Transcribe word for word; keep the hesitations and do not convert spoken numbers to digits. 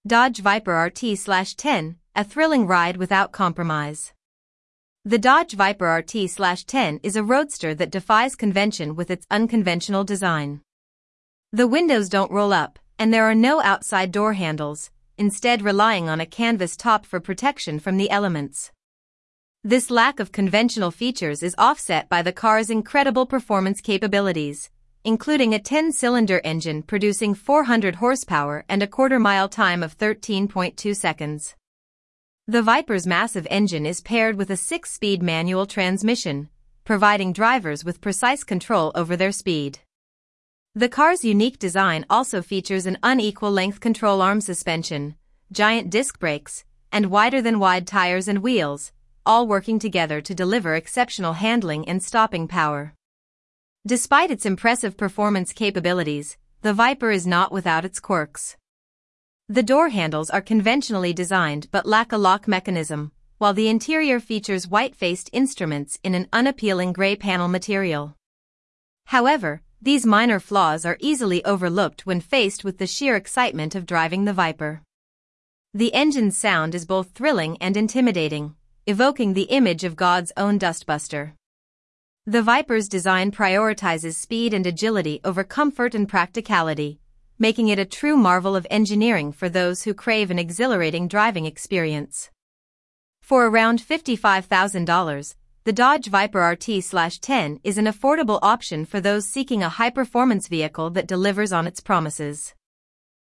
Dodge Viper R T ten, a thrilling ride without compromise. The Dodge Viper R T ten is a roadster that defies convention with its unconventional design. The windows don't roll up, and there are no outside door handles, instead relying on a canvas top for protection from the elements. This lack of conventional features is offset by the car's incredible performance capabilities, including a ten-cylinder engine producing four hundred horsepower and a quarter-mile time of thirteen point two seconds. The Viper's massive engine is paired with a six-speed manual transmission, providing drivers with precise control over their speed. The car's unique design also features an unequal-length control arm suspension, giant disc brakes, and wider-than-wide tires and wheels, all working together to deliver exceptional handling and stopping power. Despite its impressive performance capabilities, the Viper is not without its quirks. The door handles are conventionally designed but lack a lock mechanism, while the interior features white-faced instruments in an unappealing gray panel material. However, these minor flaws are easily overlooked when faced with the sheer excitement of driving the Viper. The engine's sound is both thrilling and intimidating, evoking the image of God's own dustbuster. The Viper's design prioritizes speed and agility over comfort and practicality, making it a true marvel of engineering for those who crave an exhilarating driving experience. For around fifty-five thousand dollars, the Dodge Viper R T ten is an affordable option for those seeking a high-performance vehicle that delivers on its promises.